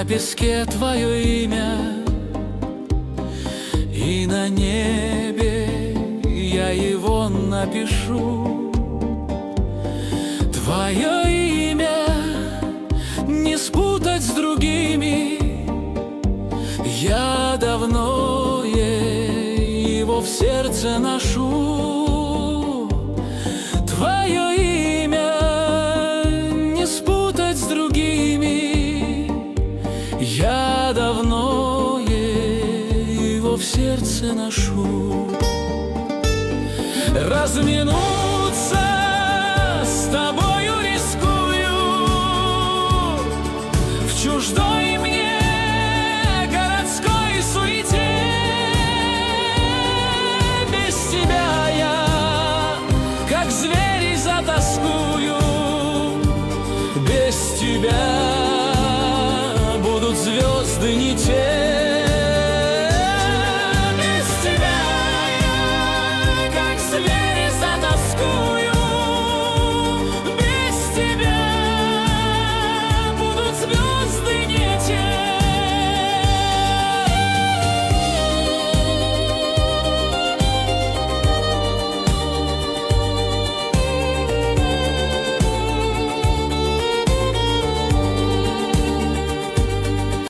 песке твое имя, и на небе я его напишу. Твое имя не спутать с другими, я давно его в сердце ношу. Твое имя не спутать с другими, я давно его в сердце ношу. Разминуться с тобою рискую в чуждой мне городской суете. Без тебя я, как зверь, затоскую. Без тебя будут звезды не те.